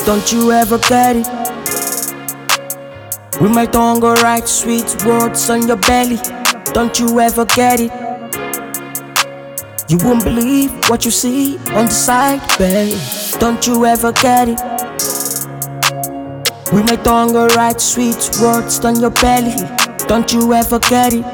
Don't you ever get it? With my tongue go write sweet words on your belly. Don't you ever get it? You won't believe what you see on the side, babe. Don't you ever get it? With my tongue go write sweet words on your belly. Don't you ever get it?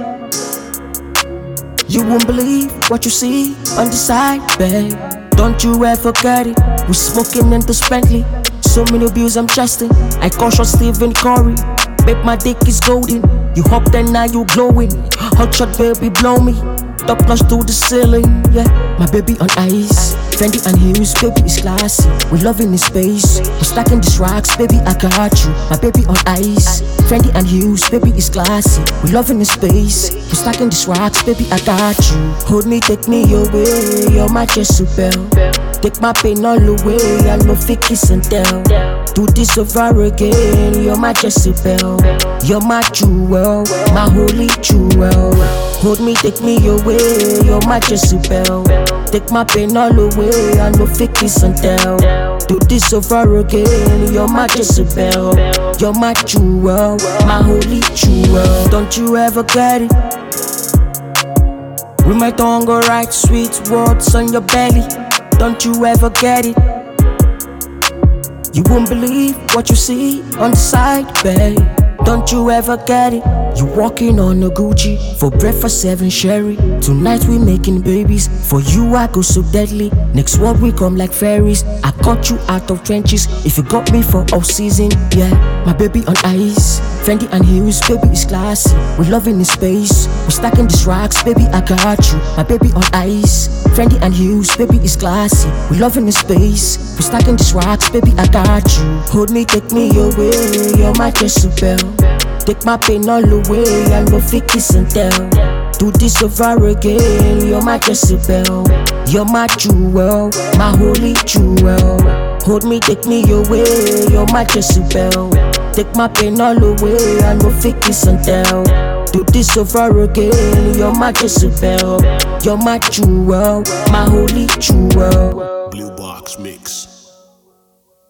You won't believe what you see on the side, babe. Don't you ever get it? We smoking into Bentley. So many views I'm trusting. I caution Stephen Curry. Babe, my dick is golden. You hopped and now you glowing. Hot shot, baby, blow me. Top notch to the ceiling, yeah. My baby on ice. Fendi and Hughes, baby is classy. We loving this space. We're stacking these rocks, baby, I got you. My baby on ice. Fendi and Hughes, baby is classy. We loving this space. We're stacking these rocks, baby, I got you. Hold me, take me away. You're my Jezebel. Take my pain all away. I know fake kiss and tell. Do this over again. You're my Jezebel. You're my jewel, my holy jewel. Hold me, take me away. You're my Jezebel. Take my pain all away. I know fake kiss and tell. Do this over again. You're my Jezebel. You're my jewel, my holy jewel. Don't you ever get it? With my tongue go write sweet words on your belly. Don't you ever get it? You won't believe what you see on the side, babe. Don't you ever get it? You walking on a Gucci for breakfast, 7 sherry. Tonight we making babies. For you I go so deadly. Next world we come like fairies. I caught you out of trenches. If you got me for all season, yeah. My baby on ice. Fendi and Hughes, baby is classy. We loving this space. We stacking these rocks, baby, I got you. My baby on ice. Fendi and Hughes, baby is classy. We loving this space. We stacking these rocks, baby, I got you. Hold me, take me away. You're my Jezebel. Take my pain all away. I know fake kiss and tell. Do this over again. You're my Jezebel. You're my jewel, my holy jewel. Hold me, take me away. You're my Jezebel. Take my pain all away. I know fake kiss and tell. Do this over again. You're my Jezebel. You're my jewel, my holy jewel. Blue Box Mix.